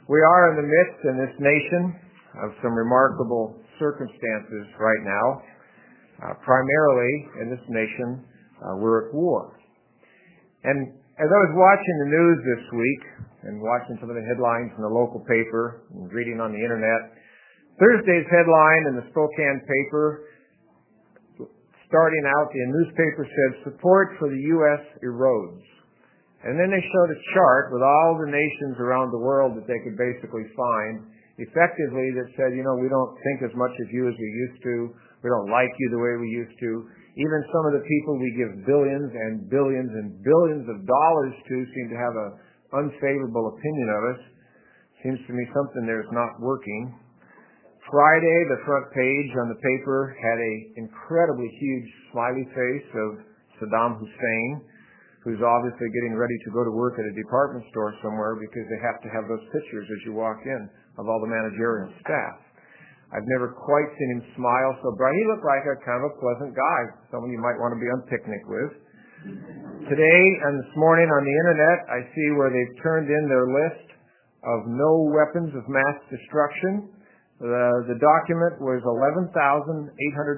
We are in the midst in this nation of some remarkable circumstances right now. Primarily in this nation, we're at war. And as I was watching the news this week and watching some of the headlines in the local paper and reading on the internet, Thursday's headline in the Spokane paper, starting out, the newspaper said, "Support for the U.S. erodes." And then they showed a chart with all the nations around the world that they could basically find, effectively, that said, we don't think as much of you as we used to. We don't like you the way we used to. Even some of the people we give billions and billions and billions of dollars to seem to have an unfavorable opinion of us. Seems to me something there is not working. Friday, the front page on the paper had an incredibly huge smiley face of Saddam Hussein, who's obviously getting ready to go to work at a department store somewhere because they have to have those pictures as you walk in of all the managerial staff. I've never quite seen him smile so bright. He looked like a kind of a pleasant guy, someone you might want to be on picnic with. Today and this morning on the internet, I see where they've turned in their list of no weapons of mass destruction. The document was 11,807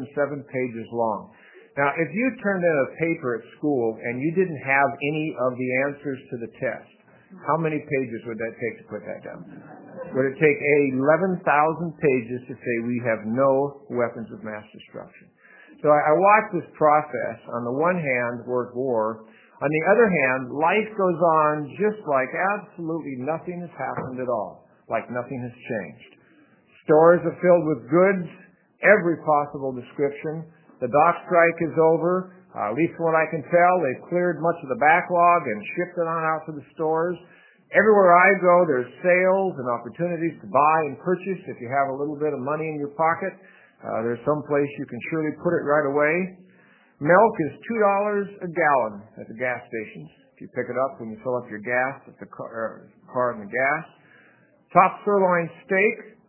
pages long. Now, if you turned in a paper at school and you didn't have any of the answers to the test, how many pages would that take to put that down? Would it take 11,000 pages to say we have no weapons of mass destruction? So I watched this process. On the one hand, we're at war. On the other hand, life goes on just like absolutely nothing has happened at all, like nothing has changed. Stores are filled with goods, every possible description. The dock strike is over. At least from what I can tell, they've cleared much of the backlog and shipped it on out to the stores. Everywhere I go, there's sales and opportunities to buy and purchase. If you have a little bit of money in your pocket, there's some place you can surely put it right away. Milk is $2 a gallon at the gas stations. If you pick it up when you fill up your gas at the car and the gas. Top sirloin steak,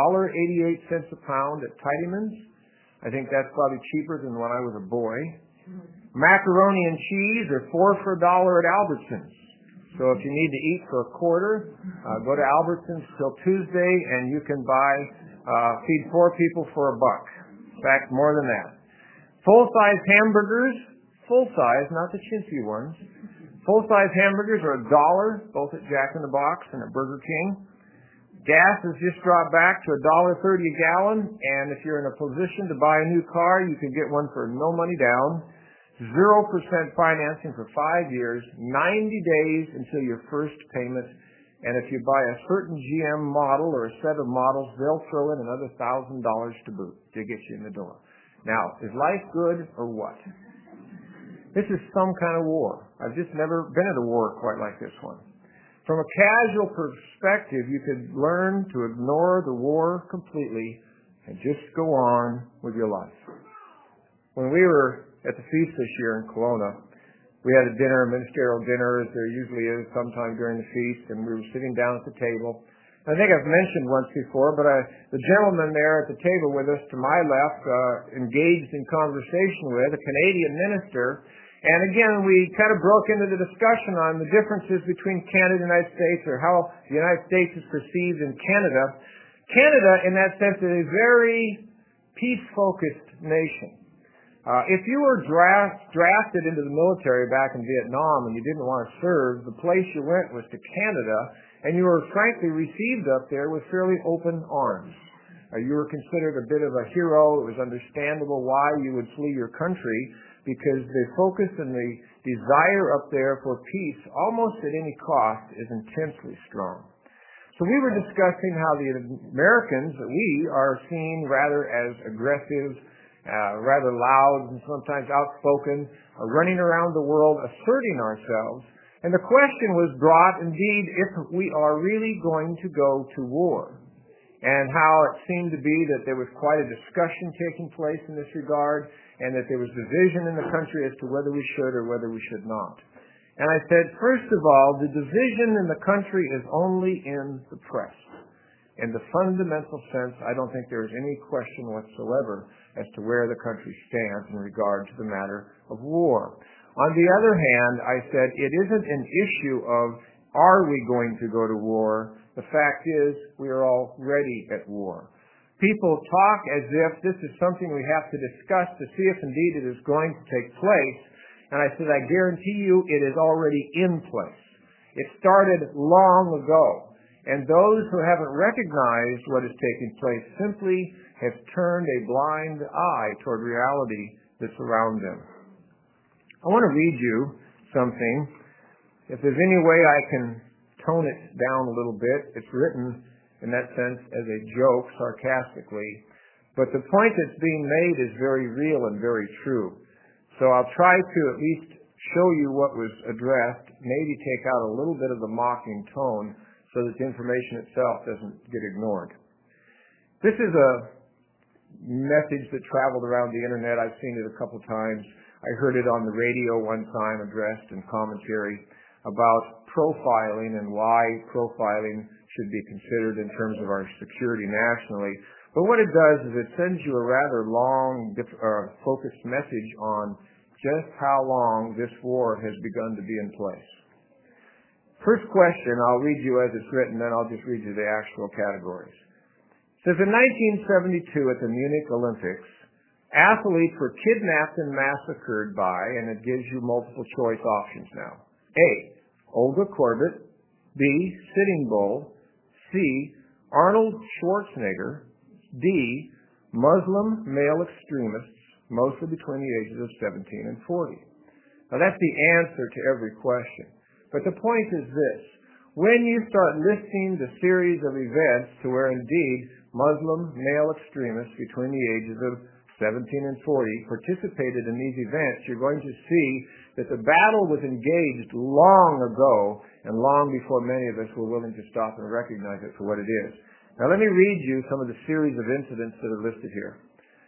$1.88 a pound at Tidyman's. I think that's probably cheaper than when I was a boy. Macaroni and cheese are 4 for $1 at Albertsons. So if you need to eat for a quarter, go to Albertsons till Tuesday and you can feed 4 people for $1. In fact, more than that. Full-size hamburgers, full-size, not the chintzy ones. Full-size hamburgers are $1, both at Jack in the Box and at Burger King. Gas has just dropped back to $1.30 a gallon, and if you're in a position to buy a new car, you can get one for no money down, 0% financing for 5 years, 90 days until your first payment, and if you buy a certain GM model or a set of models, they'll throw in another $1,000 to boot to get you in the door. Now, is life good or what? This is some kind of war. I've just never been at a war quite like this one. From a casual perspective, you could learn to ignore the war completely and just go on with your life. When we were at the feast this year in Kelowna, we had a ministerial dinner, as there usually is sometime during the feast, and we were sitting down at the table. I think I've mentioned once before, but the gentleman there at the table with us to my left engaged in conversation with a Canadian minister. And again, we kind of broke into the discussion on the differences between Canada and the United States, or how the United States is perceived in Canada. Canada, in that sense, is a very peace-focused nation. If you were drafted into the military back in Vietnam and you didn't want to serve, the place you went was to Canada, and you were frankly received up there with fairly open arms. You were considered a bit of a hero. It was understandable why you would flee your country, because the focus and the desire up there for peace, almost at any cost, is intensely strong. So we were discussing how the Americans, that we are seen rather as aggressive, rather loud and sometimes outspoken, running around the world asserting ourselves. And the question was brought, indeed, if we are really going to go to war. And how it seemed to be that there was quite a discussion taking place in this regard, and that there was division in the country as to whether we should or whether we should not. And I said, first of all, the division in the country is only in the press. In the fundamental sense, I don't think there is any question whatsoever as to where the country stands in regard to the matter of war. On the other hand, I said, it isn't an issue of are we going to go to war? The fact is, we are already at war. People talk as if this is something we have to discuss to see if indeed it is going to take place. And I said, I guarantee you it is already in place. It started long ago. And those who haven't recognized what is taking place simply have turned a blind eye toward reality that's around them. I want to read you something. If there's any way I can tone it down a little bit, it's written in that sense as a joke, sarcastically. But the point that's being made is very real and very true. So I'll try to at least show you what was addressed, maybe take out a little bit of the mocking tone so that the information itself doesn't get ignored. This is a message that traveled around the internet. I've seen it a couple times. I heard it on the radio one time addressed in commentary about profiling and why profiling should be considered in terms of our security nationally. But what it does is it sends you a rather long, focused message on just how long this war has begun to be in place. First question, I'll read you as it's written, then I'll just read you the actual categories. It says, in 1972 at the Munich Olympics, athletes were kidnapped and massacred by, and it gives you multiple choice options now. A, Olga Korbut. B, Sitting Bull. C, Arnold Schwarzenegger. D, Muslim male extremists, mostly between the ages of 17 and 40. Now that's the answer to every question. But the point is this. When you start listing the series of events to where indeed Muslim male extremists between the ages of 17 and 40 participated in these events, you're going to see that the battle was engaged long ago and long before many of us were willing to stop and recognize it for what it is. Now let me read you some of the series of incidents that are listed here.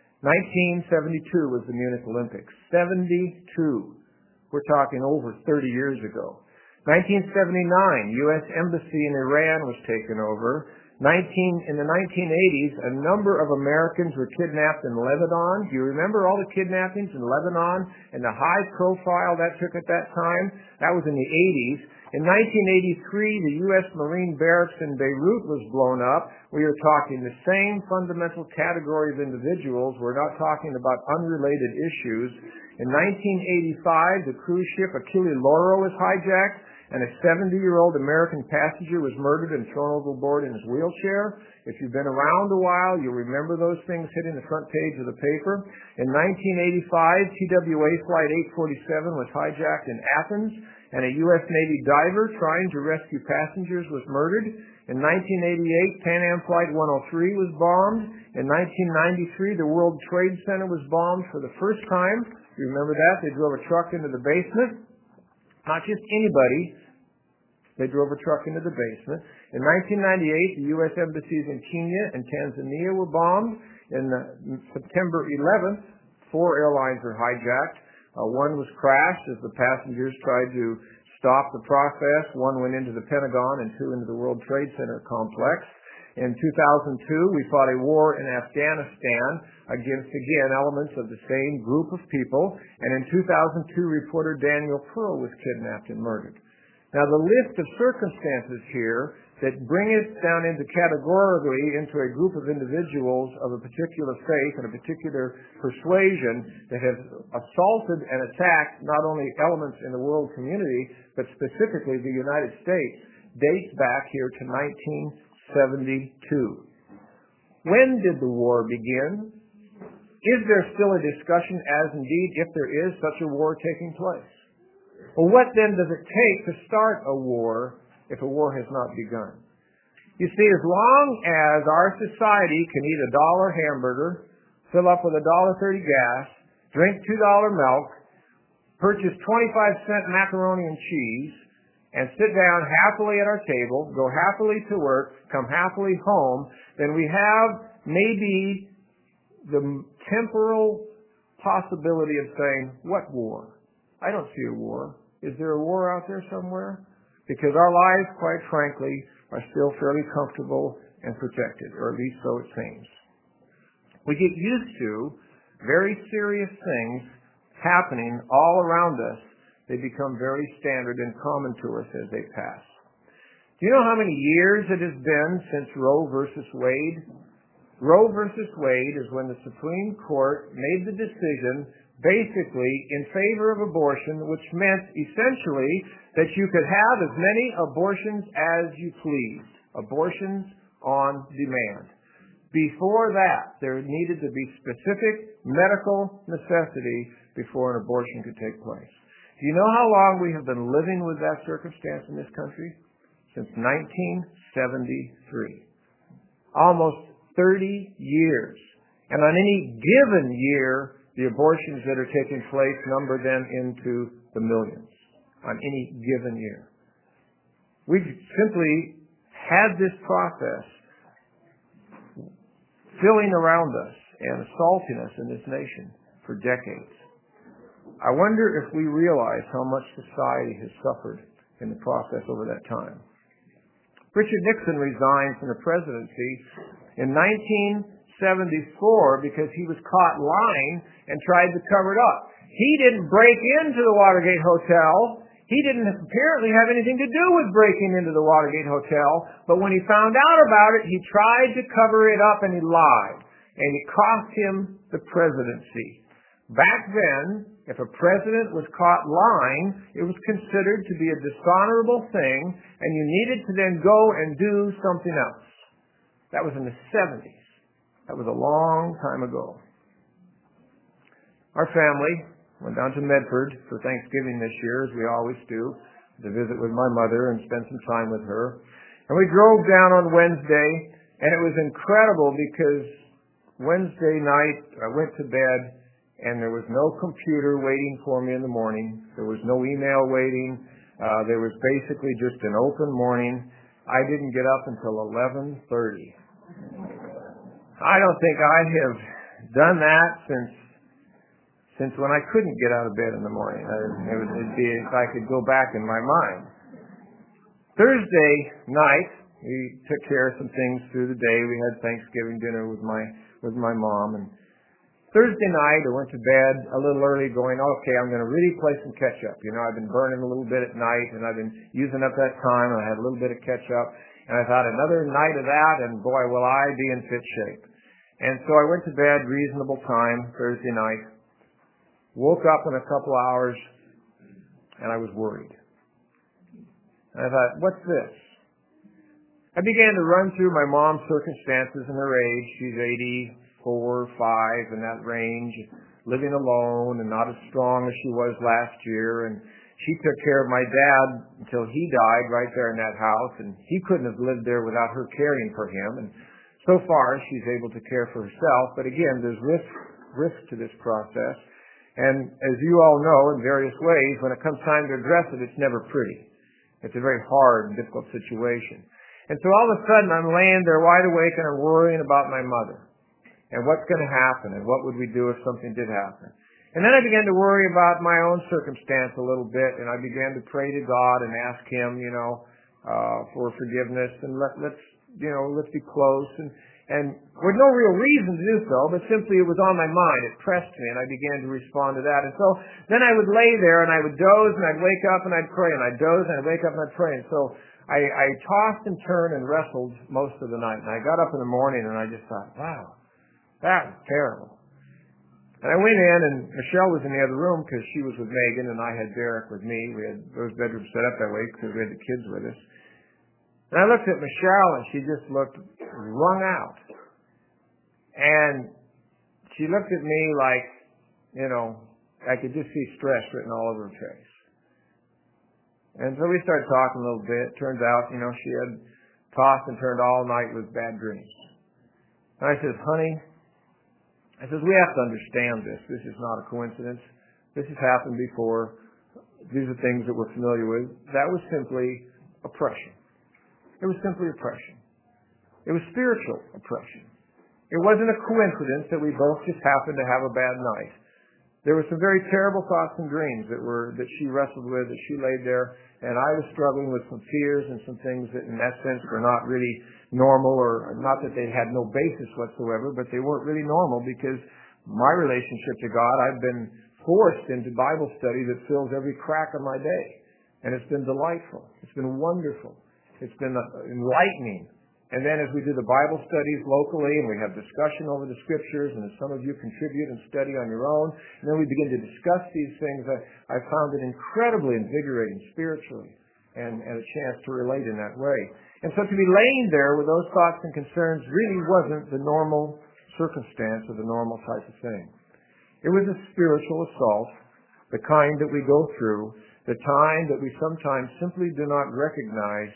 1972 was the Munich Olympics. 72. We're talking over 30 years ago. 1979, U.S. Embassy in Iran was taken over. In the 1980s, a number of Americans were kidnapped in Lebanon. Do you remember all the kidnappings in Lebanon and the high profile that took at that time? That was in the 80s. In 1983, the U.S. Marine barracks in Beirut was blown up. We are talking the same fundamental category of individuals. We're not talking about unrelated issues. In 1985, the cruise ship Achille Lauro was hijacked, and a 70-year-old American passenger was murdered and thrown overboard in his wheelchair. If you've been around a while, you'll remember those things hitting the front page of the paper. In 1985, TWA Flight 847 was hijacked in Athens, and a U.S. Navy diver trying to rescue passengers was murdered. In 1988, Pan Am Flight 103 was bombed. In 1993, the World Trade Center was bombed for the first time. You remember that? They drove a truck into the basement. Not just anybody. They drove a truck into the basement. In 1998, the U.S. embassies in Kenya and Tanzania were bombed. In September 11th, 4 airlines were hijacked. One was crashed as the passengers tried to stop the process. One went into the Pentagon and 2 into the World Trade Center complex. In 2002, we fought a war in Afghanistan against, again, elements of the same group of people. And in 2002, reporter Daniel Pearl was kidnapped and murdered. Now, the list of circumstances here that bring it down categorically into a group of individuals of a particular faith and a particular persuasion that have assaulted and attacked not only elements in the world community, but specifically the United States, dates back here to 1972. When did the war begin? Is there still a discussion as indeed if there is such a war taking place? Well, what then does it take to start a war if a war has not begun? You see, as long as our society can eat a $1 hamburger, fill up with $1.30 gas, drink $2 milk, purchase 25-cent macaroni and cheese, and sit down happily at our table, go happily to work, come happily home, then we have maybe the temporal possibility of saying, what war? I don't see a war. Is there a war out there somewhere? Because our lives, quite frankly, are still fairly comfortable and protected, or at least so it seems. We get used to very serious things happening all around us. They become very standard and common to us as they pass. Do you know how many years it has been since Roe versus Wade? Roe versus Wade is when the Supreme Court made the decision basically in favor of abortion, which meant essentially that you could have as many abortions as you pleased. Abortions on demand. Before that, there needed to be specific medical necessity before an abortion could take place. Do you know how long we have been living with that circumstance in this country? Since 1973. Almost 30 years. And on any given year, the abortions that are taking place number them into the millions. On any given year. We've simply had this process filling around us and assaulting us in this nation for decades. I wonder if we realize how much society has suffered in the process over that time. Richard Nixon resigned from the presidency in 1974 because he was caught lying and tried to cover it up. He didn't break into the Watergate Hotel. He didn't apparently have anything to do with breaking into the Watergate Hotel, but when he found out about it, he tried to cover it up and he lied. And it cost him the presidency. Back then, if a president was caught lying, it was considered to be a dishonorable thing, and you needed to then go and do something else. That was in the 70s. That was a long time ago. Our family went down to Medford for Thanksgiving this year, as we always do, to visit with my mother and spend some time with her. And we drove down on Wednesday, and it was incredible because Wednesday night I went to bed, and there was no computer waiting for me in the morning. There was no email waiting. There was basically just an open morning. I didn't get up until 11:30. I don't think I have done that since when I couldn't get out of bed in the morning. It'd be if I could go back in my mind. Thursday night, we took care of some things through the day. We had Thanksgiving dinner with my mom, and Thursday night I went to bed a little early going, okay, I'm going to really play some catch up. You know, I've been burning a little bit at night, and I've been using up that time, and I had a little bit of catch up, and I thought another night of that, and boy, will I be in fit shape. And so I went to bed reasonable time Thursday night. Woke up in a couple hours, and I was worried. And I thought, what's this? I began to run through my mom's circumstances and her age. She's 84, 5, in that range, living alone and not as strong as she was last year. And she took care of my dad until he died right there in that house, and he couldn't have lived there without her caring for him. And so far, she's able to care for herself. But again, there's risk to this process. And as you all know, in various ways, when it comes time to address it, it's never pretty. It's a very hard and difficult situation. And so all of a sudden, I'm laying there wide awake and I'm worrying about my mother. And what's going to happen, and what would we do if something did happen. And then I began to worry about my own circumstance a little bit, and I began to pray to God and ask Him, for forgiveness, and let's be close. And with no real reason to do so, but simply it was on my mind. It pressed me, and I began to respond to that. And so then I would lay there, and I would doze, and I'd wake up, and I'd pray, and I'd doze, and I'd wake up, and I'd pray. And so I tossed and turned and wrestled most of the night. And I got up in the morning, and I just thought, wow, that was terrible. And I went in, and Michelle was in the other room because she was with Megan, and I had Derek with me. We had those bedrooms set up that way because we had the kids with us. And I looked at Michelle, and she just looked wrung out. And she looked at me like, I could just see stress written all over her face. And so we started talking a little bit. Turns out, she had tossed and turned all night with bad dreams. And I said, honey, we have to understand this. This is not a coincidence. This has happened before. These are things that we're familiar with. That was simply oppression. It was simply oppression. It was spiritual oppression. It wasn't a coincidence that we both just happened to have a bad night. There were some very terrible thoughts and dreams that she wrestled with, that she laid there, and I was struggling with some fears and some things that in that sense were not really normal, or not that they had no basis whatsoever, but they weren't really normal because my relationship to God, I've been forced into Bible study that fills every crack of my day. And it's been delightful. It's been wonderful. It's been enlightening. And then as we do the Bible studies locally and we have discussion over the Scriptures, and as some of you contribute and study on your own, and then we begin to discuss these things, I found it incredibly invigorating spiritually and a chance to relate in that way. And so to be laying there with those thoughts and concerns really wasn't the normal circumstance or the normal type of thing. It was a spiritual assault, the kind that we go through, the time that we sometimes simply do not recognize,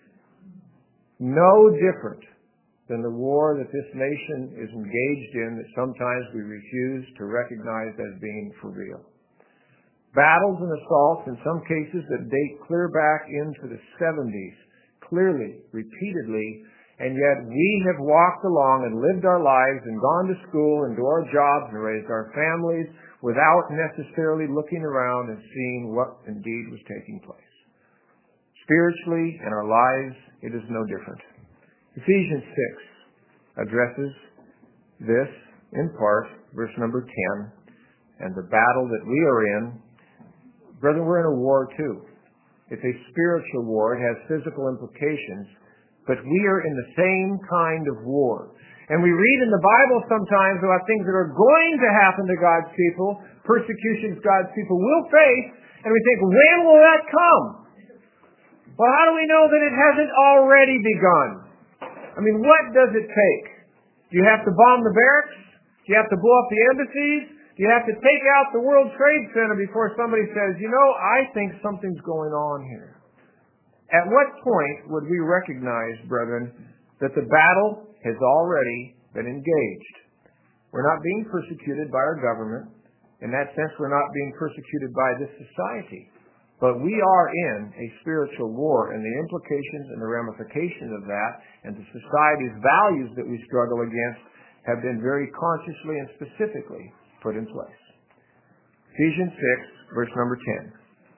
no different than the war that this nation is engaged in that sometimes we refuse to recognize as being for real. Battles and assaults, in some cases that date clear back into the 70s, clearly, repeatedly, and yet we have walked along and lived our lives and gone to school and to our jobs and raised our families without necessarily looking around and seeing what indeed was taking place. Spiritually, in our lives, it is no different. Ephesians 6 addresses this in part, verse number 10, and the battle that we are in. Brethren, we're in a war too. It's a spiritual war. It has physical implications, but we are in the same kind of war. And we read in the Bible sometimes about things that are going to happen to God's people, persecutions God's people will face, and we think, when will that come? Well, how do we know that it hasn't already begun? I mean, what does it take? Do you have to bomb the barracks? Do you have to blow up the embassies? Do you have to take out the World Trade Center before somebody says, I think something's going on here? At what point would we recognize, brethren, that the battle has already been engaged? We're not being persecuted by our government. In that sense, we're not being persecuted by this society. But we are in a spiritual war, and the implications and the ramifications of that and the society's values that we struggle against have been very consciously and specifically put in place. Ephesians 6, verse number 10.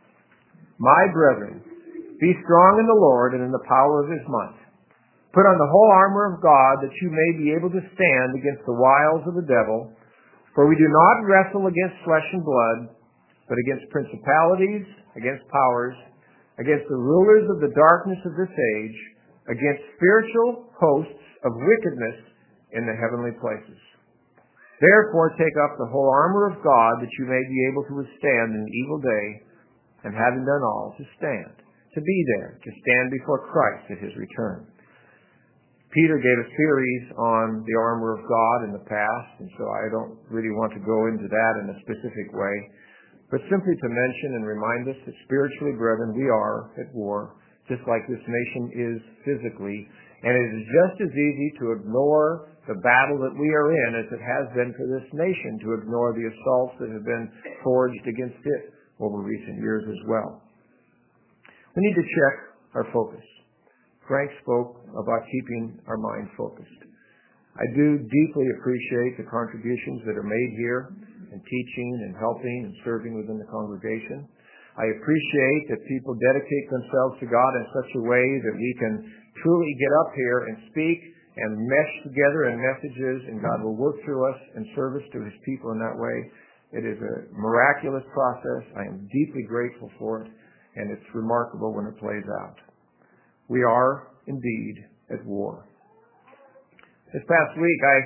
My brethren, be strong in the Lord and in the power of his might. Put on the whole armor of God that you may be able to stand against the wiles of the devil. For we do not wrestle against flesh and blood, but against principalities, against powers, against the rulers of the darkness of this age, against spiritual hosts of wickedness in the heavenly places. Therefore take up the whole armor of God that you may be able to withstand in the evil day, and having done all, to stand, to be there, to stand before Christ at his return. Peter gave a series on the armor of God in the past, and so I don't really want to go into that in a specific way, but simply to mention and remind us that spiritually, brethren, we are at war, just like this nation is physically, and it is just as easy to ignore the battle that we are in as it has been for this nation to ignore the assaults that have been forged against it over recent years as well. We need to check our focus. Frank spoke about keeping our mind focused. I do deeply appreciate the contributions that are made here in teaching and helping and serving within the congregation. I appreciate that people dedicate themselves to God in such a way that we can truly get up here and speak and mesh together in messages, and God will work through us in service to his people in that way. It is a miraculous process. I am deeply grateful for it, and it's remarkable when it plays out. We are indeed at war. This past week, I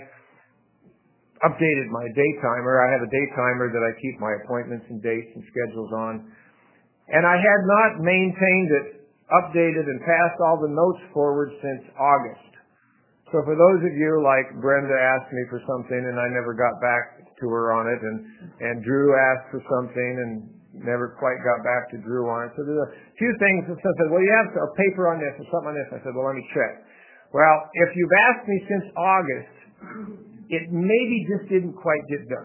updated my day timer. I have a day timer that I keep my appointments and dates and schedules on. And I had not maintained it, updated, and passed all the notes forward since August. So for those of you, like Brenda asked me for something and I never got back to her on it, and Drew asked for something and never quite got back to Drew on it. So there's a few things that said, well, you have a paper on this or something on this. I said, well, let me check. Well, if you've asked me since August, it maybe just didn't quite get done.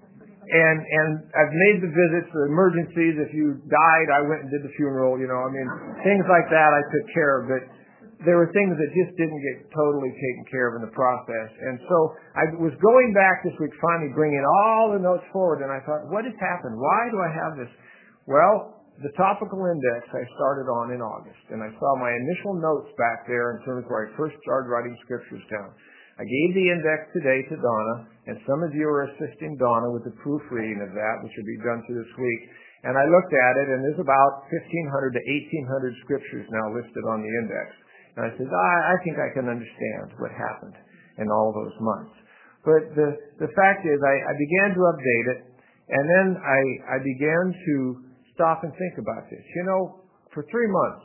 And I've made the visits, the emergencies. If you died, I went and did the funeral, things like that I took care of. But there were things that just didn't get totally taken care of in the process. And so I was going back this week, finally bringing all the notes forward, and I thought, what has happened? Why do I have this? Well, the topical index I started on in August, and I saw my initial notes back there in terms of where I first started writing scriptures down. I gave the index today to Donna, and some of you are assisting Donna with the proofreading of that, which will be done through this week. And I looked at it, and there's about 1,500 to 1,800 scriptures now listed on the index. And I said, I think I can understand what happened in all those months. But the fact is, I began to update it, and then I began to stop and think about this. For 3 months,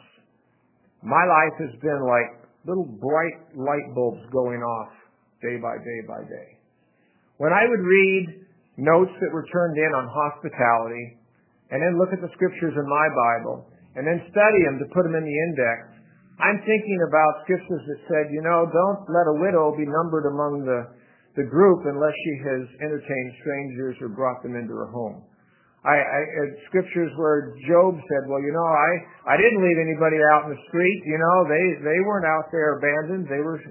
my life has been like little bright light bulbs going off day by day by day. When I would read notes that were turned in on hospitality, and then look at the scriptures in my Bible, and then study them to put them in the index, I'm thinking about scriptures that said, don't let a widow be numbered among the group unless she has entertained strangers or brought them into her home. I scriptures where Job said, well, I didn't leave anybody out in the street. They weren't out there abandoned.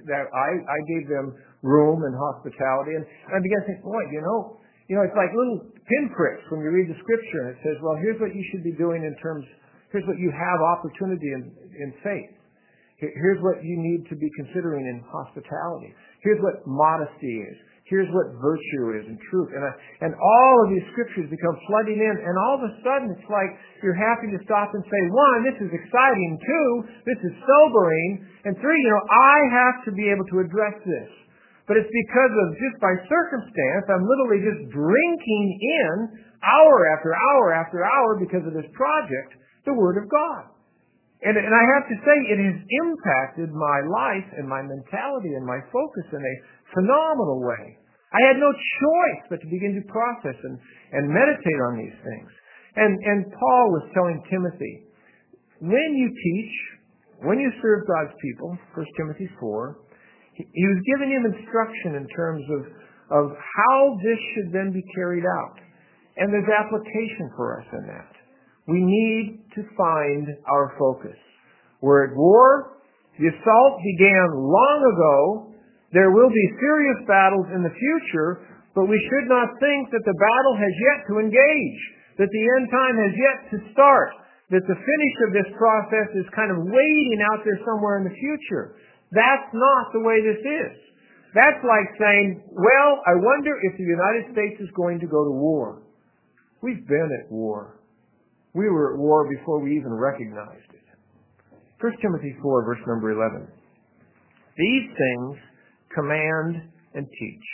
I gave them room and hospitality. And I began to think, boy, it's like little pinpricks when you read the scripture, and it says, well, here's what you should be doing here's what you have opportunity in faith. Here's what you need to be considering in hospitality. Here's what modesty is. Here's what virtue is and truth. And all of these scriptures become flooding in, and all of a sudden it's like you're happy to stop and say, 1, this is exciting. 2, this is sobering. And 3, I have to be able to address this. But it's because of just by circumstance, I'm literally just drinking in hour after hour after hour because of this project, the Word of God. And I have to say, it has impacted my life and my mentality and my focus in a phenomenal way. I had no choice but to begin to process and meditate on these things. And Paul was telling Timothy, when you teach, when you serve God's people, 1 Timothy 4, he was giving him instruction in terms of how this should then be carried out. And there's application for us in that. We need to find our focus. We're at war. The assault began long ago. There will be serious battles in the future, but we should not think that the battle has yet to engage, that the end time has yet to start, that the finish of this process is kind of waiting out there somewhere in the future. That's not the way this is. That's like saying, well, I wonder if the United States is going to go to war. We've been at war. We were at war before we even recognized it. 1 Timothy 4, verse number 11. These things command and teach.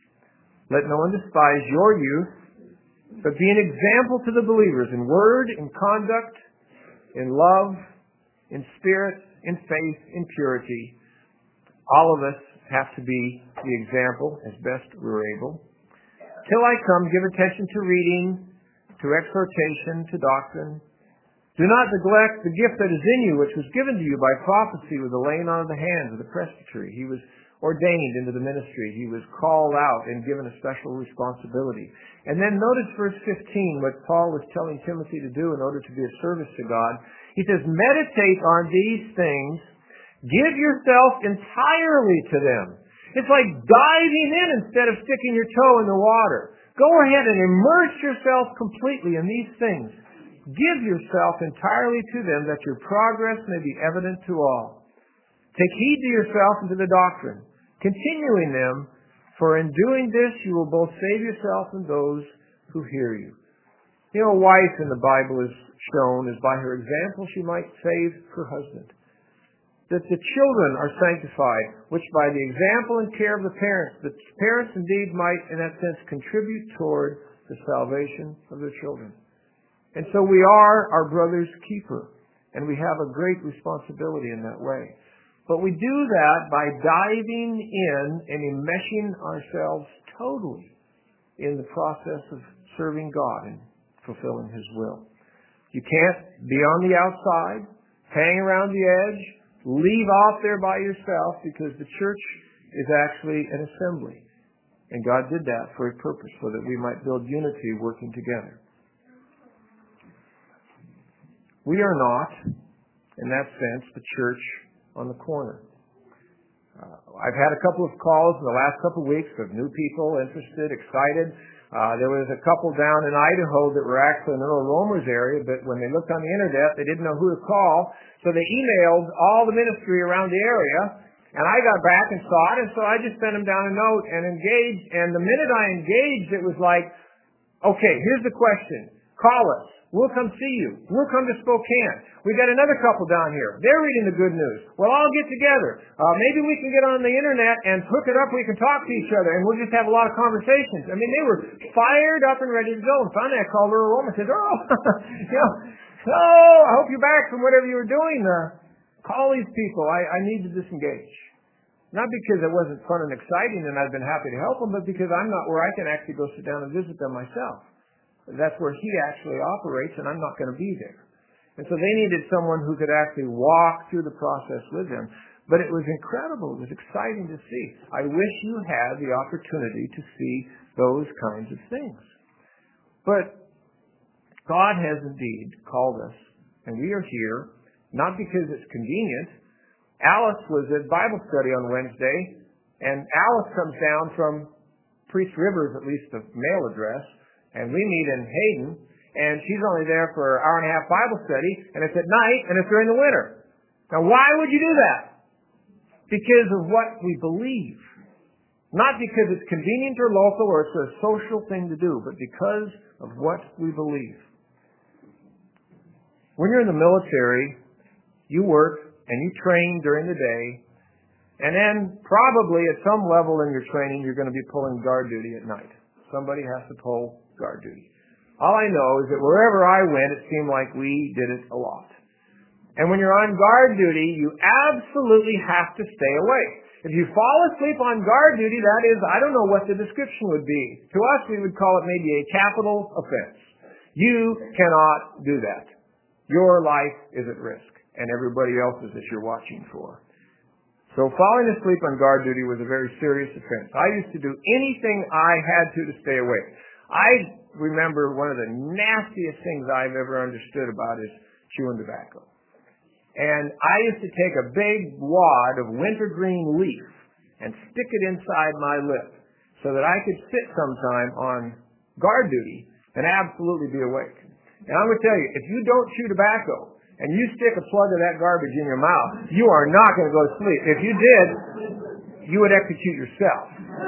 Let no one despise your youth, but be an example to the believers in word, in conduct, in love, in spirit, in faith, in purity. All of us have to be the example as best we're able. Till I come, give attention to reading, to exhortation, to doctrine. Do not neglect the gift that is in you, which was given to you by prophecy with the laying on of the hands of the presbytery. He was ordained into the ministry. He was called out and given a special responsibility. And then notice verse 15, what Paul was telling Timothy to do in order to be of service to God. He says, meditate on these things. Give yourself entirely to them. It's like diving in instead of sticking your toe in the water. Go ahead and immerse yourself completely in these things. Give yourself entirely to them, that your progress may be evident to all. Take heed to yourself and to the doctrine, continuing them, for in doing this you will both save yourself and those who hear you. A wife in the Bible is shown as by her example she might save her husband. That the children are sanctified, which by the example and care of the parents indeed might, in that sense, contribute toward the salvation of their children. And so we are our brother's keeper, and we have a great responsibility in that way. But we do that by diving in and enmeshing ourselves totally in the process of serving God and fulfilling His will. You can't be on the outside, hang around the edge, leave off there by yourself, because the church is actually an assembly. And God did that for a purpose, so that we might build unity working together. We are not, in that sense, the church on the corner. I've had a couple of calls in the last couple of weeks of new people interested, excited. There was a couple down in Idaho that were actually in the Earl Romer's area, but when they looked on the internet, they didn't know who to call, so they emailed all the ministry around the area, and I got back and saw it, and so I just sent them down a note and engaged, and the minute I engaged, it was like, okay, here's the question. Call us. We'll come see you. We'll come to Spokane. We got another couple down here. They're reading the good news. We'll all get together. Maybe we can get on the internet and hook it up. We can talk to each other, and we'll just have a lot of conversations. I mean, they were fired up and ready to go. And finally, I called her a woman and said, so I hope you're back from whatever you were doing. Call these people. I need to disengage. Not because it wasn't fun and exciting and I've been happy to help them, but because I'm not where I can actually go sit down and visit them myself. That's where he actually operates, and I'm not going to be there. And so they needed someone who could actually walk through the process with them. But it was incredible. It was exciting to see. I wish you had the opportunity to see those kinds of things. But God has indeed called us, and we are here, not because it's convenient. Alice was at Bible study on Wednesday, and Alice comes down from Priest Rivers, at least the mail address, and we meet in Hayden, and she's only there for an hour and a half Bible study, and it's at night, and it's during the winter. Now, why would you do that? Because of what we believe. Not because it's convenient or local or it's a social thing to do, but because of what we believe. When you're in the military, you work and you train during the day, and then probably at some level in your training, you're going to be pulling guard duty at night. Somebody has to pull guard duty. All I know is that wherever I went, it seemed like we did it a lot. And when you're on guard duty, you absolutely have to stay awake. If you fall asleep on guard duty, that is, I don't know what the description would be. To us, we would call it maybe a capital offense. You cannot do that. Your life is at risk, and everybody else's that you're watching for. So falling asleep on guard duty was a very serious offense. I used to do anything I had to stay awake. I remember one of the nastiest things I've ever understood about is chewing tobacco. And I used to take a big wad of wintergreen leaf and stick it inside my lip so that I could sit sometime on guard duty and absolutely be awake. And I'm going to tell you, if you don't chew tobacco and you stick a plug of that garbage in your mouth, you are not going to go to sleep. If you did, you would execute yourself.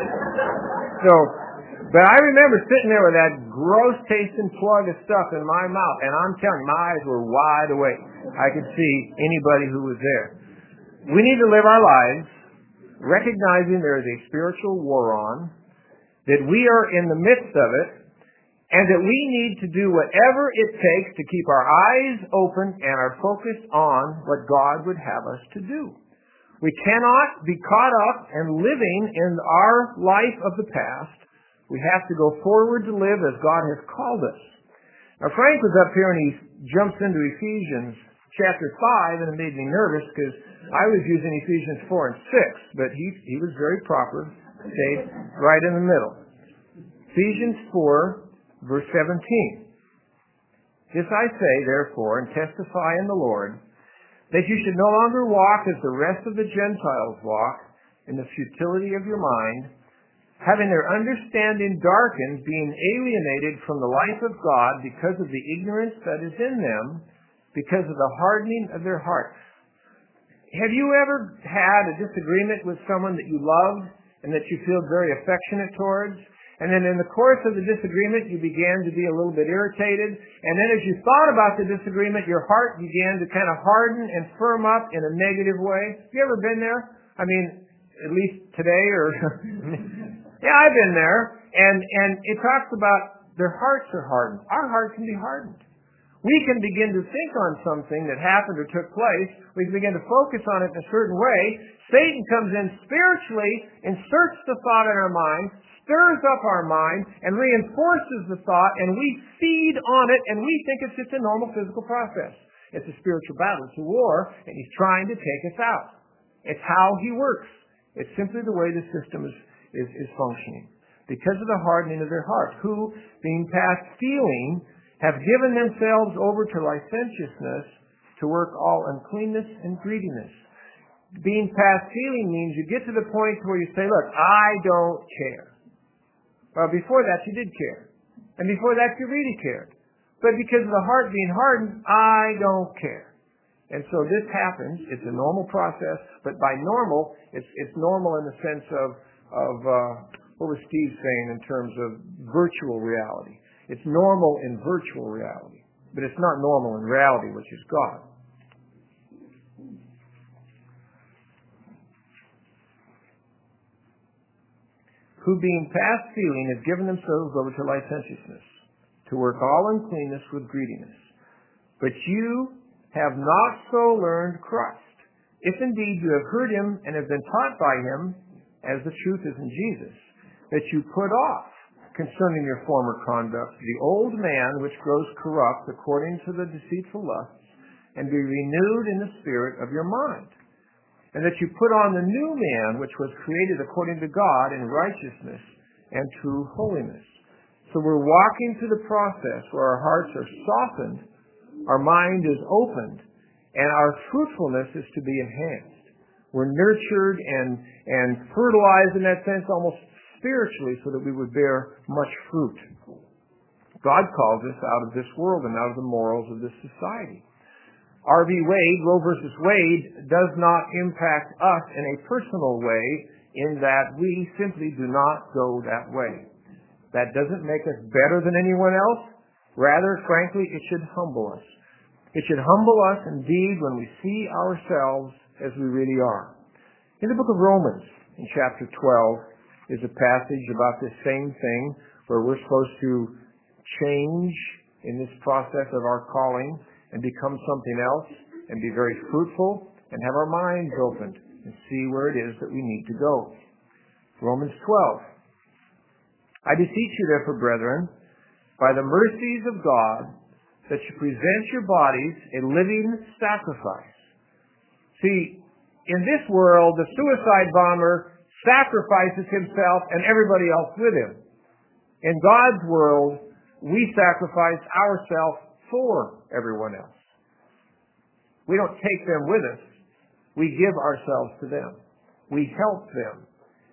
But I remember sitting there with that gross tasting plug of stuff in my mouth, and I'm telling you, my eyes were wide awake. I could see anybody who was there. We need to live our lives recognizing there is a spiritual war on, that we are in the midst of it, and that we need to do whatever it takes to keep our eyes open and our focus on what God would have us to do. We cannot be caught up and living in our life of the past. We have to go forward to live as God has called us. Now, Frank was up here and he jumps into Ephesians chapter 5, and it made me nervous because I was using Ephesians 4 and 6, but he was very proper, stayed right in the middle. Ephesians 4, verse 17. This I say, therefore, and testify in the Lord, that you should no longer walk as the rest of the Gentiles walk, in the futility of your mind, having their understanding darkened, being alienated from the life of God because of the ignorance that is in them, because of the hardening of their hearts. Have you ever had a disagreement with someone that you love and that you feel very affectionate towards? And then in the course of the disagreement, you began to be a little bit irritated. And then as you thought about the disagreement, your heart began to kind of harden and firm up in a negative way. Have you ever been there? I mean, at least today or... Yeah, I've been there. And it talks about their hearts are hardened. Our heart can be hardened. We can begin to think on something that happened or took place. We can begin to focus on it in a certain way. Satan comes in spiritually, inserts the thought in our mind, stirs up our mind, and reinforces the thought, and we feed on it, and we think it's just a normal physical process. It's a spiritual battle. It's a war, and he's trying to take us out. It's how he works. It's simply the way the system is functioning. Because of the hardening of their heart, who, being past feeling, have given themselves over to licentiousness, to work all uncleanness and greediness. Being past feeling means you get to the point where you say, look, I don't care. Well, before that you did care. And before that you really cared. But because of the heart being hardened, I don't care. And so this happens. It's a normal process. But by normal, it's normal in the sense of what was Steve saying in terms of virtual reality. It's normal in virtual reality. but it's not normal in reality, which is God. Who being past feeling have given themselves over to licentiousness, to work all uncleanness with greediness. But you have not so learned Christ, if indeed you have heard him and have been taught by him, as the truth is in Jesus, that you put off, concerning your former conduct, the old man which grows corrupt according to the deceitful lusts, and be renewed in the spirit of your mind. And that you put on the new man, which was created according to God in righteousness and true holiness. So we're walking through the process where our hearts are softened, our mind is opened, and our fruitfulness is to be enhanced. We're nurtured and fertilized in that sense, almost spiritually, so that we would bear much fruit. God calls us out of this world and out of the morals of this society. R.V. Wade, Roe versus Wade, does not impact us in a personal way in that we simply do not go that way. That doesn't make us better than anyone else. Rather, frankly, it should humble us. It should humble us indeed when we see ourselves as we really are. In the book of Romans, in chapter 12, is a passage about this same thing where we're supposed to change in this process of our calling and become something else and be very fruitful and have our minds opened and see where it is that we need to go. Romans 12. I beseech you therefore, brethren, by the mercies of God, that you present your bodies a living sacrifice. See, in this world, the suicide bomber sacrifices himself and everybody else with him. In God's world, we sacrifice ourselves for everyone else. We don't take them with us. We give ourselves to them. We help them.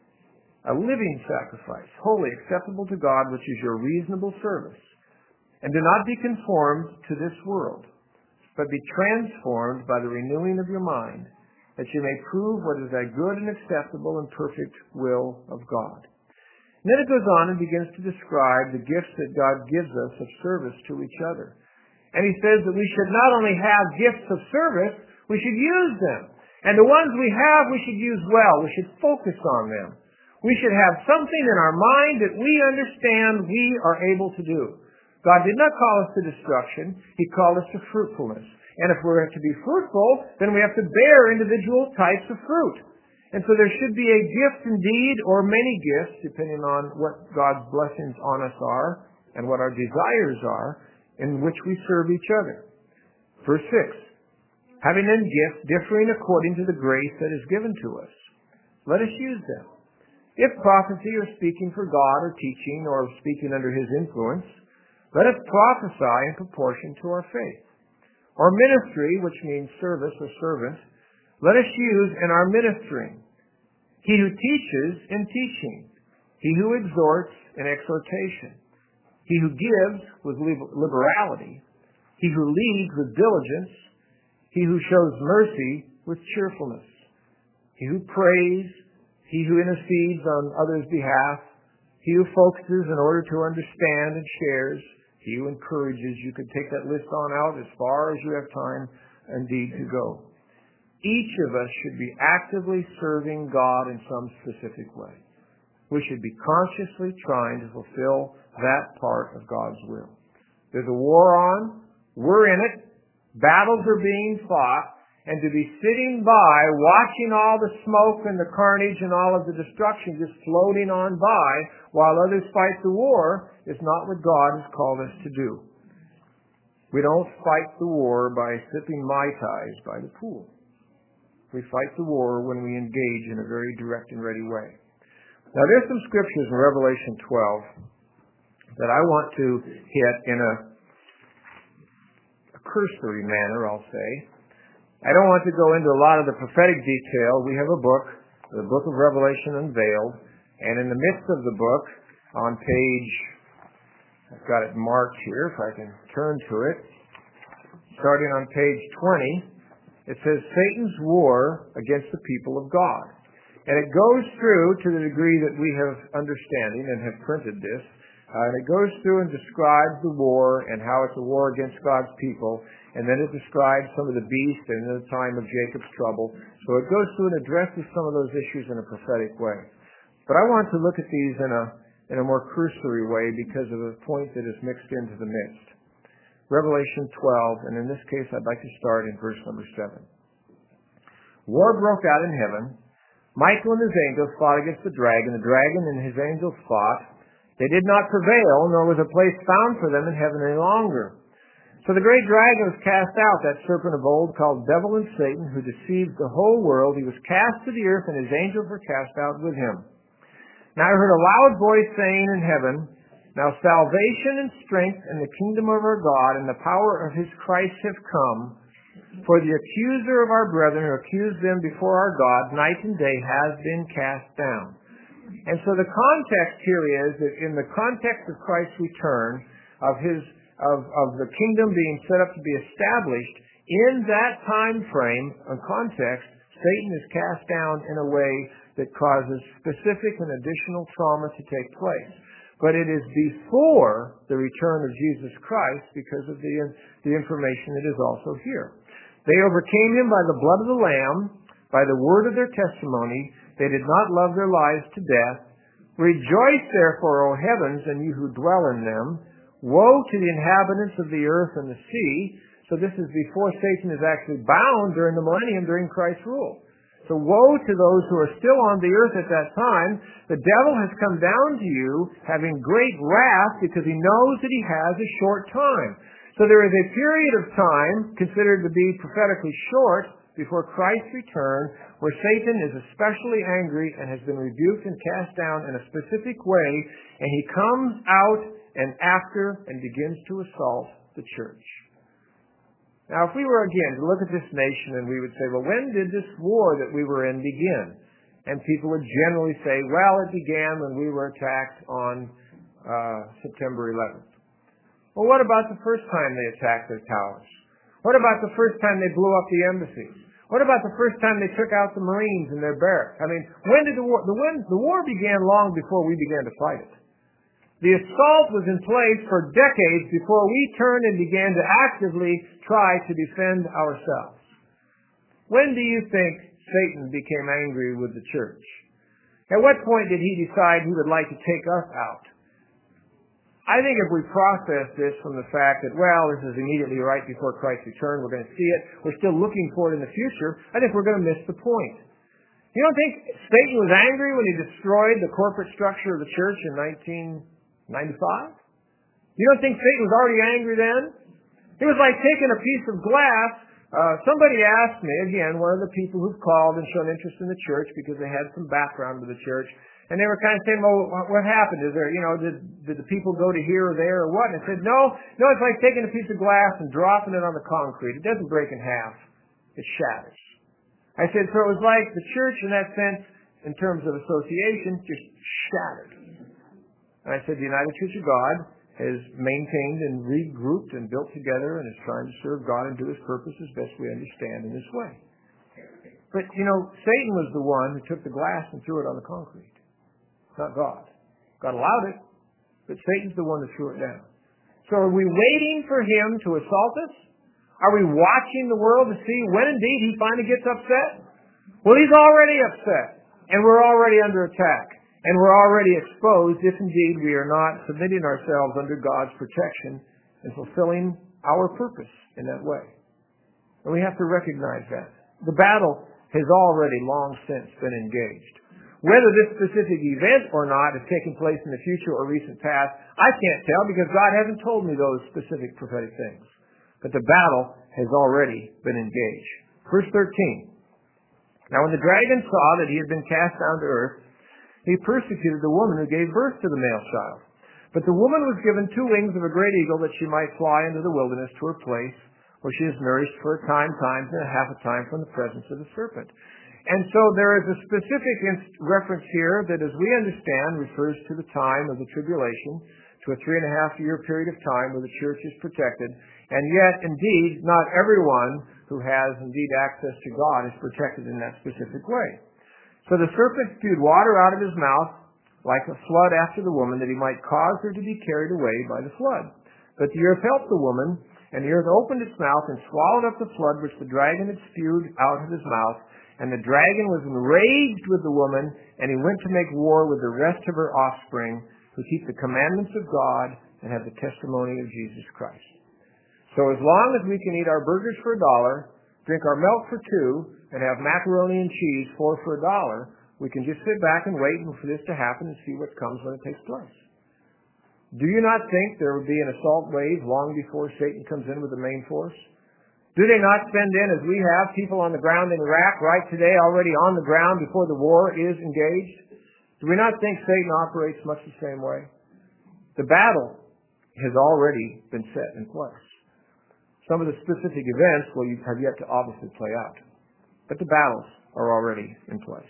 A living sacrifice, wholly acceptable to God, which is your reasonable service. And do not be conformed to this world, but be transformed by the renewing of your mind, that you may prove what is that good and acceptable and perfect will of God. And then it goes on and begins to describe the gifts that God gives us of service to each other. And he says that we should not only have gifts of service, we should use them. And the ones we have, we should use well. We should focus on them. We should have something in our mind that we understand we are able to do. God did not call us to destruction. He called us to fruitfulness. And if we're to be fruitful, then we have to bear individual types of fruit. And so there should be a gift indeed, or many gifts, depending on what God's blessings on us are and what our desires are, in which we serve each other. Verse 6, having then gifts differing according to the grace that is given to us, let us use them. If prophecy or speaking for God or teaching or speaking under his influence, let us prophesy in proportion to our faith. Or ministry, which means service or servant, let us use in our ministering. He who teaches in teaching. He who exhorts in exhortation. He who gives with liberality. He who leads with diligence. He who shows mercy with cheerfulness. He who prays. He who intercedes on others' behalf. He who focuses in order to understand and shares. He who encourages. You could take that list on out as far as you have time indeed to go. Each of us should be actively serving God in some specific way. We should be consciously trying to fulfill that part of God's will. There's a war on. We're in it. Battles are being fought. And to be sitting by, watching all the smoke and the carnage and all of the destruction just floating on by while others fight the war is not what God has called us to do. We don't fight the war by sipping Mai Tais by the pool. We fight the war when we engage in a very direct and ready way. Now, there's some scriptures in Revelation 12 that I want to hit in a cursory manner, I'll say. I don't want to go into a lot of the prophetic detail. We have a book, the Book of Revelation Unveiled, and in the midst of the book, on page, I've got it marked here, if I can turn to it, starting on page 20, it says, Satan's War Against the People of God. And it goes through, to the degree that we have understanding and have printed this, And it goes through and describes the war and how it's a war against God's people. And then it describes some of the beasts and the time of Jacob's trouble. So it goes through and addresses some of those issues in a prophetic way. But I want to look at these in a more cursory way because of a point that is mixed into the midst. Revelation 12, and in this case I'd like to start in verse number 7. War broke out in heaven. Michael and his angels fought against the dragon. The dragon and his angels fought. They did not prevail, nor was a place found for them in heaven any longer. So the great dragon was cast out, that serpent of old, called Devil and Satan, who deceived the whole world. He was cast to the earth, and his angels were cast out with him. Now I heard a loud voice saying in heaven, now salvation and strength and the kingdom of our God and the power of his Christ have come. For the accuser of our brethren who accused them before our God night and day has been cast down. And so the context here is that in the context of Christ's return, of the kingdom being set up to be established, in that time frame and context, Satan is cast down in a way that causes specific and additional trauma to take place. But it is before the return of Jesus Christ because of the information that is also here. They overcame him by the blood of the Lamb, by the word of their testimony. They did not love their lives to death. Rejoice therefore, O heavens, and you who dwell in them. Woe to the inhabitants of the earth and the sea. So this is before Satan is actually bound during the millennium, during Christ's rule. So woe to those who are still on the earth at that time. The devil has come down to you having great wrath because he knows that he has a short time. So there is a period of time considered to be prophetically short before Christ's return where Satan is especially angry and has been rebuked and cast down in a specific way, and he comes out and after and begins to assault the church. Now, if we were, again, to look at this nation and we would say, well, when did this war that we were in begin? And people would generally say, well, it began when we were attacked on September 11th. Well, what about the first time they attacked their towers? What about the first time they blew up the embassies? What about the first time they took out the Marines in their barracks? I mean, when did the war? The war began long before we began to fight it. The assault was in place for decades before we turned and began to actively try to defend ourselves. When do you think Satan became angry with the church? At what point did he decide he would like to take us out? I think if we process this from the fact that, well, this is immediately right before Christ's return, we're going to see it, we're still looking for it in the future, I think we're going to miss the point. You don't think Satan was angry when he destroyed the corporate structure of the church in 1995? You don't think Satan was already angry then? It was like taking a piece of glass. Somebody asked me, again, one of the people who've called and shown interest in the church because they had some background with the church, and they were kind of saying, well, what happened? Is there, did the people go to here or there or what? And I said, no, it's like taking a piece of glass and dropping it on the concrete. It doesn't break in half. It shatters. I said, so it was like the church in that sense, in terms of association, just shattered. And I said, the United Church of God has maintained and regrouped and built together and is trying to serve God and do his purpose as best we understand in this way. But, Satan was the one who took the glass and threw it on the concrete. Not God. God allowed it, but Satan's the one who threw it down. So are we waiting for him to assault us? Are we watching the world to see when indeed he finally gets upset? Well, he's already upset, and we're already under attack. And we're already exposed if indeed we are not submitting ourselves under God's protection and fulfilling our purpose in that way. And we have to recognize that. The battle has already long since been engaged. Whether this specific event or not is taking place in the future or recent past, I can't tell because God hasn't told me those specific prophetic things. But the battle has already been engaged. Verse 13. Now when the dragon saw that he had been cast down to earth, he persecuted the woman who gave birth to the male child. But the woman was given 2 wings of a great eagle that she might fly into the wilderness to her place, where she is nourished for a time, times and a half a time from the presence of the serpent. And so there is a specific reference here that, as we understand, refers to the time of the tribulation, to a 3.5-year period of time where the church is protected. And yet, indeed, not everyone who has indeed access to God is protected in that specific way. So the serpent spewed water out of his mouth like a flood after the woman, that he might cause her to be carried away by the flood. But the earth helped the woman, and the earth opened its mouth and swallowed up the flood which the dragon had spewed out of his mouth. And the dragon was enraged with the woman, and he went to make war with the rest of her offspring, who keep the commandments of God and have the testimony of Jesus Christ. So as long as we can eat our burgers for $1, drink our milk for $2, and have macaroni and cheese for $1, we can just sit back and wait for this to happen and see what comes when it takes place. Do you not think there will be an assault wave long before Satan comes in with the main force? Do they not send in, as we have, people on the ground in Iraq right today, already on the ground before the war is engaged? Do we not think Satan operates much the same way? The battle has already been set in place. Some of the specific events will have yet to obviously play out, but the battles are already in place.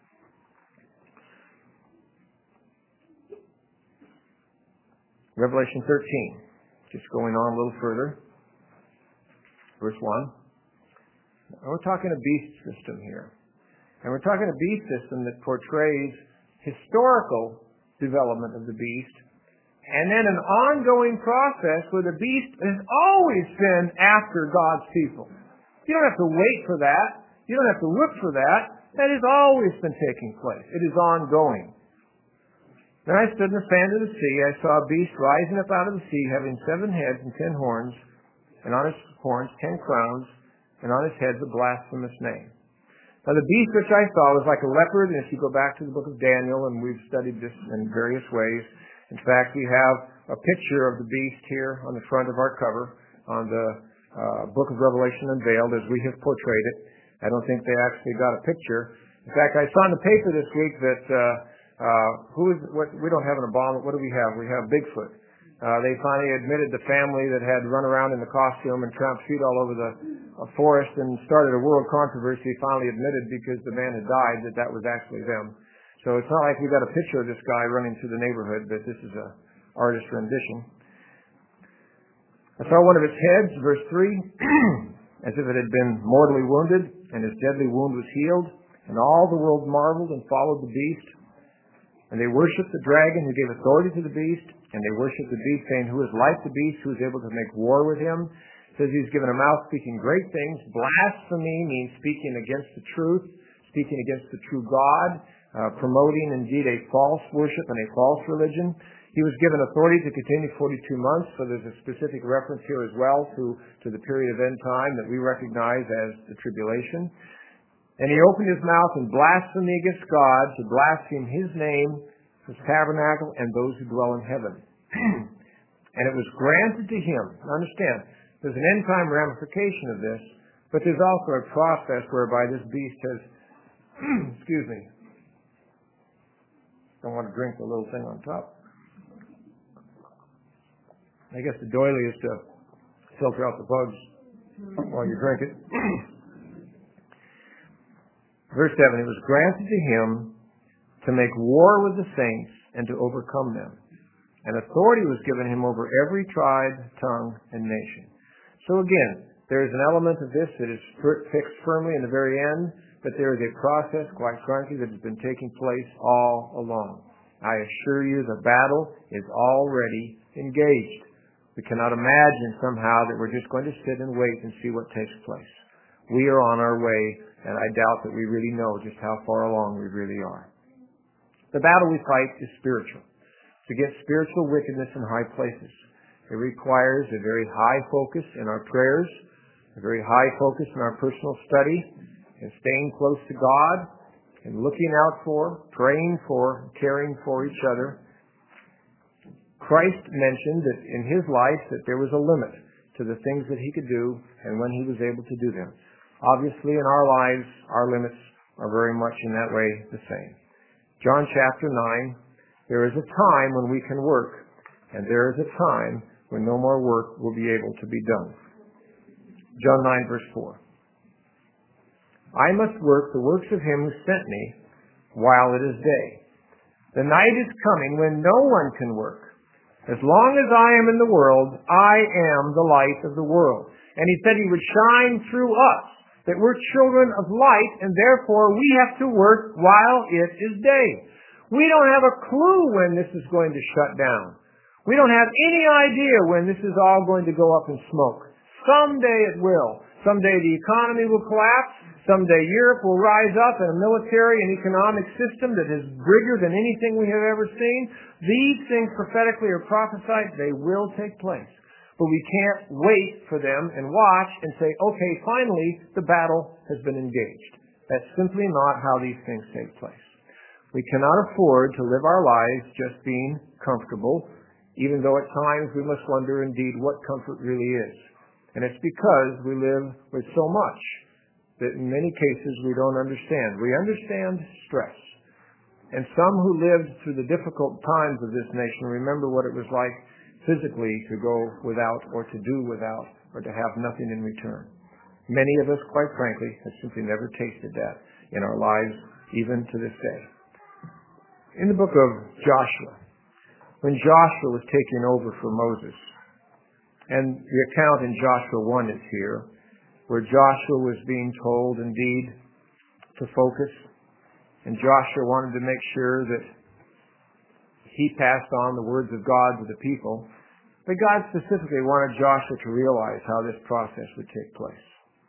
Revelation 13, just going on a little further. Verse 1. We're talking a beast system here. And we're talking a beast system that portrays historical development of the beast, and then an ongoing process where the beast has always been after God's people. You don't have to wait for that. You don't have to look for that. That has always been taking place. It is ongoing. Then I stood in the sand of the sea. I saw a beast rising up out of the sea, having 7 heads and 10 horns, and on his horns 10 crowns, and on his heads a blasphemous name. Now the beast which I saw was like a leopard, and if you go back to the book of Daniel, and we've studied this in various ways. In fact, we have a picture of the beast here on the front of our cover on the book of Revelation Unveiled as we have portrayed it. I don't think they actually got a picture. In fact, I saw in the paper this week that we don't have an Obama. What do we have? We have Bigfoot. They finally admitted the family that had run around in the costume and tramped feet all over the forest and started a world controversy, finally admitted because the man had died that was actually them. So it's not like we got a picture of this guy running through the neighborhood, but this is an artist's rendition. I saw one of its heads, verse 3, as if it had been mortally wounded, and his deadly wound was healed, and all the world marveled and followed the beast. And they worshipped the dragon who gave authority to the beast, and they worshipped the beast, saying, "Who is like the beast, who is able to make war with him?" It says he's given a mouth speaking great things. Blasphemy means speaking against the truth, speaking against the true God, promoting indeed a false worship and a false religion. He was given authority to continue 42 months, so there's a specific reference here as well to the period of end time that we recognize as the tribulation. And he opened his mouth in blasphemy against God, to blaspheme his name, his tabernacle, and those who dwell in heaven. And it was granted to him. Now understand, there's an end time ramification of this, but there's also a process whereby this beast has, excuse me, don't want to drink the little thing on top. I guess the doily is to filter out the bugs while you drink it. Verse 7, it was granted to him to make war with the saints and to overcome them. And authority was given him over every tribe, tongue, and nation. So again, there is an element of this that is fixed firmly in the very end, but there is a process, quite frankly, that has been taking place all along. I assure you the battle is already engaged. We cannot imagine somehow that we're just going to sit and wait and see what takes place. We are on our way, and I doubt that we really know just how far along we really are. The battle we fight is spiritual. It's against spiritual wickedness in high places. It requires a very high focus in our prayers, a very high focus in our personal study, and staying close to God, and looking out for, praying for, caring for each other. Christ mentioned that in his life that there was a limit to the things that he could do and when he was able to do them. Obviously, in our lives, our limits are very much in that way the same. John chapter 9, there is a time when we can work, and there is a time when no more work will be able to be done. John 9, verse 4. I must work the works of him who sent me while it is day. The night is coming when no one can work. As long as I am in the world, I am the light of the world. And he said he would shine through us, that we're children of light, and therefore we have to work while it is day. We don't have a clue when this is going to shut down. We don't have any idea when this is all going to go up in smoke. Someday it will. Someday the economy will collapse. Someday Europe will rise up in a military and economic system that is bigger than anything we have ever seen. These things prophetically are prophesied. They will take place. But we can't wait for them and watch and say, okay, finally the battle has been engaged. That's simply not how these things take place. We cannot afford to live our lives just being comfortable, even though at times we must wonder indeed what comfort really is. And it's because we live with so much that in many cases we don't understand. We understand stress. And some who lived through the difficult times of this nation remember what it was like physically to go without or to do without or to have nothing in return. Many of us, quite frankly, have simply never tasted that in our lives, even to this day. In the book of Joshua, when Joshua was taking over for Moses, and the account in Joshua 1 is here, where Joshua was being told indeed to focus, and Joshua wanted to make sure that he passed on the words of God to the people, but God specifically wanted Joshua to realize how this process would take place.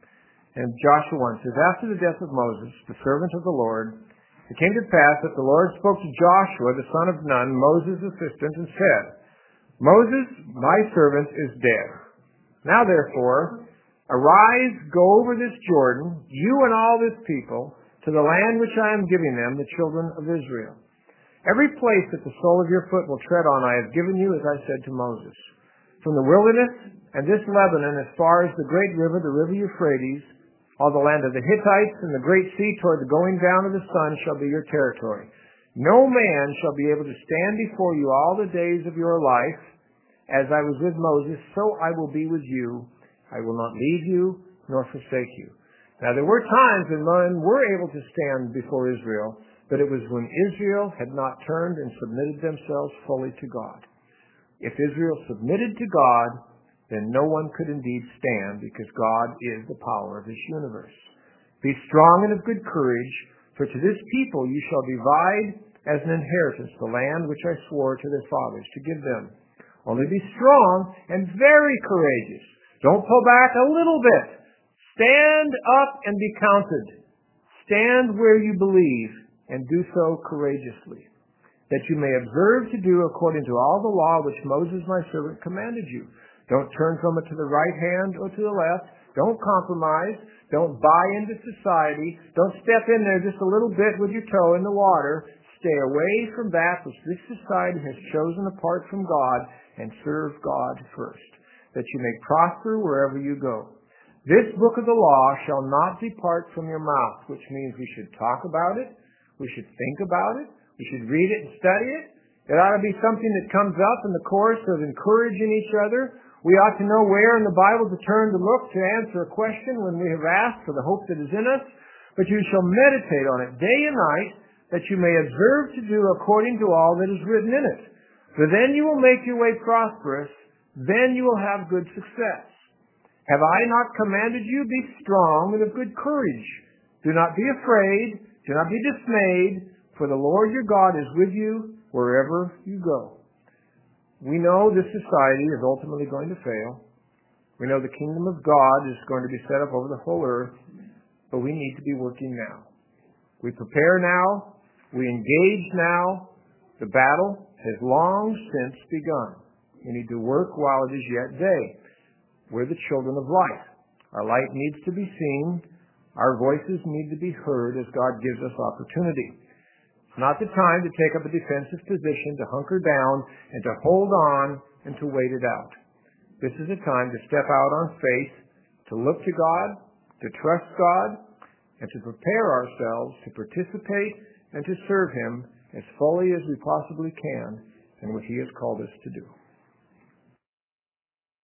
And Joshua 1 says, after the death of Moses, the servant of the Lord, it came to pass that the Lord spoke to Joshua, the son of Nun, Moses' assistant, and said, Moses, my servant, is dead. Now therefore, arise, go over this Jordan, you and all this people, to the land which I am giving them, the children of Israel. Every place that the sole of your foot will tread on I have given you, as I said to Moses. From the wilderness and this Lebanon, as far as the great river, the river Euphrates, all the land of the Hittites and the great sea toward the going down of the sun shall be your territory. No man shall be able to stand before you all the days of your life. As I was with Moses, so I will be with you. I will not leave you nor forsake you. Now there were times when men were able to stand before Israel, but it was when Israel had not turned and submitted themselves fully to God. If Israel submitted to God, then no one could indeed stand, because God is the power of this universe. Be strong and of good courage, for to this people you shall divide as an inheritance the land which I swore to their fathers to give them. Only be strong and very courageous. Don't pull back a little bit. Stand up and be counted. Stand where you believe and do so courageously, that you may observe to do according to all the law which Moses my servant commanded you. Don't turn from it to the right hand or to the left. Don't compromise. Don't buy into society. Don't step in there just a little bit with your toe in the water. Stay away from that which this society has chosen apart from God, and serve God first, that you may prosper wherever you go. This book of the law shall not depart from your mouth, which means we should talk about it. We should think about it. We should read it and study it. It ought to be something that comes up in the course of encouraging each other. We ought to know where in the Bible to turn to look to answer a question when we have asked for the hope that is in us. But you shall meditate on it day and night, that you may observe to do according to all that is written in it. For then you will make your way prosperous, then you will have good success. Have I not commanded you? Be strong and of good courage. Do not be afraid, do not be dismayed, for the Lord your God is with you wherever you go. We know this society is ultimately going to fail. We know the kingdom of God is going to be set up over the whole earth, but we need to be working now. We prepare now. We engage now. The battle has long since begun. We need to work while it is yet day. We're the children of light. Our light needs to be seen. Our voices need to be heard as God gives us opportunity. It's not the time to take up a defensive position, to hunker down, and to hold on and to wait it out. This is a time to step out on faith, to look to God, to trust God, and to prepare ourselves to participate and to serve Him as fully as we possibly can in what He has called us to do.